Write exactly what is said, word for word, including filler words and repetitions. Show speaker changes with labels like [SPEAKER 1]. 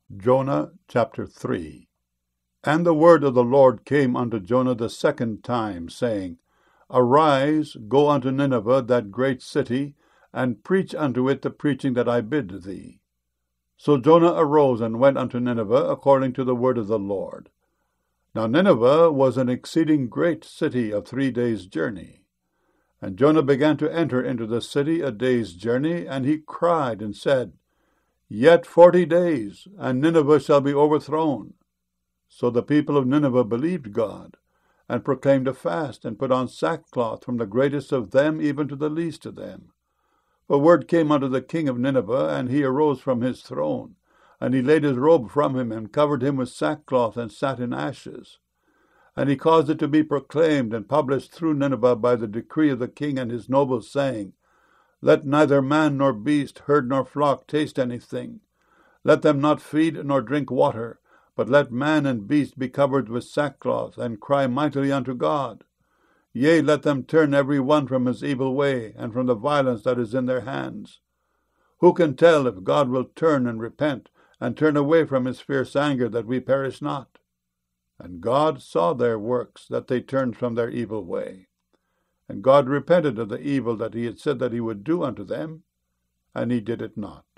[SPEAKER 1] Jonah chapter three. And the word of the Lord came unto Jonah the second time, saying, Arise, go unto Nineveh, that great city, and preach unto it the preaching that I bid thee. So Jonah arose and went unto Nineveh, according to the word of the Lord. Now Nineveh was an exceeding great city of three days' journey. And Jonah began to enter into the city a day's journey, and he cried and said, Yet forty days, and Nineveh shall be overthrown. So the people of Nineveh believed God, and proclaimed a fast, and put on sackcloth, from the greatest of them even to the least of them. For word came unto the king of Nineveh, and he arose from his throne, and he laid his robe from him, and covered him with sackcloth, and sat in ashes. And he caused it to be proclaimed and published through Nineveh by the decree of the king and his nobles, saying, Let neither man nor beast, herd nor flock taste anything. Let them not feed nor drink water, but let man and beast be covered with sackcloth, and cry mightily unto God. Yea, let them turn every one from his evil way, and from the violence that is in their hands. Who can tell if God will turn and repent, and turn away from his fierce anger, that we perish not? And God saw their works, that they turned from their evil way. And God repented of the evil that he had said that he would do unto them, and he did it not.